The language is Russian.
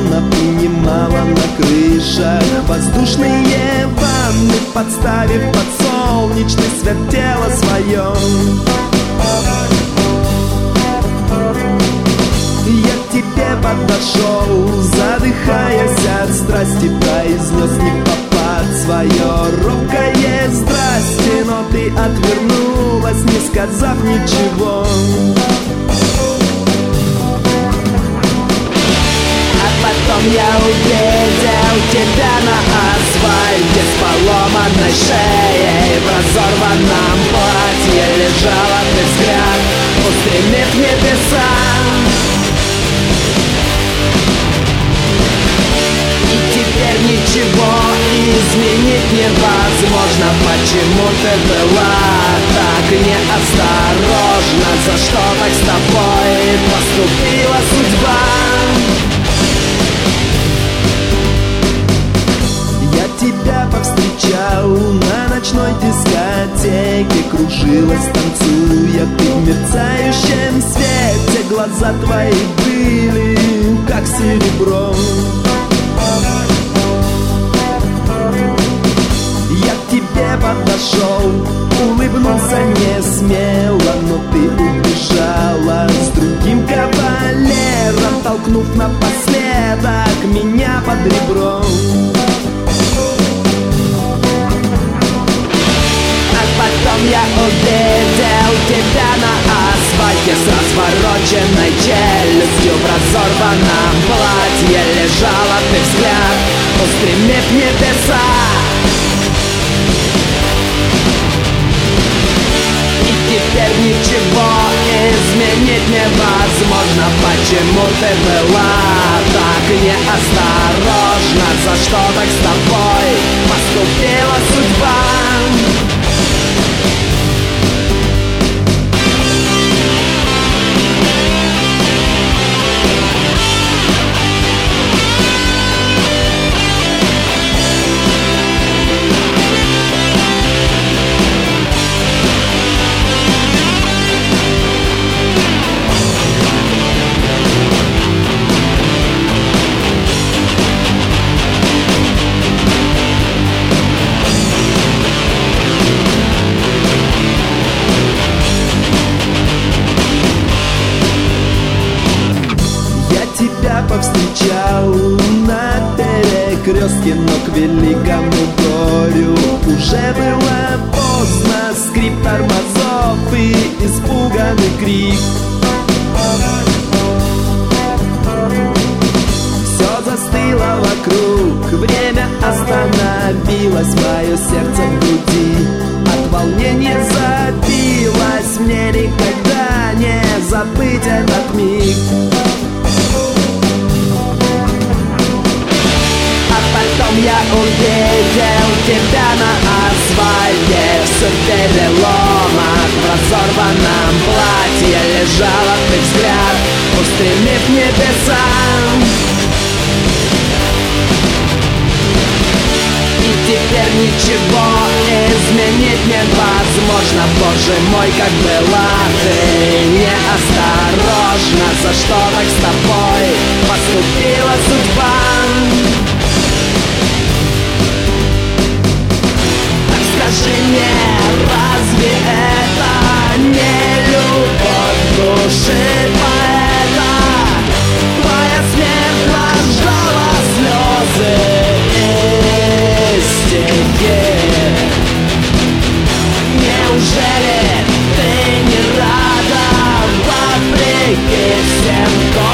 она принимала на крышах воздушные ванны, подставив под солнечный свет тело свое. Я к тебе подошел, задыхаясь от страсти, произнес невпопад свое робкое здрасте, но ты отвернулась, не сказав ничего. А потом я увидел тебя на асфальте с поломанной шеей, в разорванном платье лежала ты, взгляд устремив в небеса. Теперь ничего изменить невозможно. Почему ты была так неосторожна? За что так с тобой поступила судьба? Я тебя повстречал на ночной дискотеке, кружилась, танцуя ты в мерцающем свете. Глаза твои были как серебро. Я к тебе подошел, улыбнулся не смело, но ты убежала с другим кавалером, толкнув напоследок меня под ребро. А потом я увидел тебя на асфальте с развороченной челюстью, в разорванном платье лежала ты, взгляд устремив в небеса. И теперь ничего изменить невозможно. Почему ты была так неосторожна? За что так с тобой поступила судьба? Повстречал на перекрестке, но к великому горю уже было поздно. Скрип тормозов и испуганный крик. Все застыло вокруг, время остановилось, мое сердце в груди от волнения забилось. Мне никогда не забыть этот миг. Потом я увидел тебя на асфальте, все в переломах, в разорванном платье лежала ты, взгляд устремив в небеса. И теперь ничего изменить невозможно. Боже мой, как была ты неосторожна. За что так с тобой поступила судьба? Скажи мне, разве это не любовь души поэта? Твоя смерть рождала слезы и стихи. Неужели ты не рада, вопреки всем?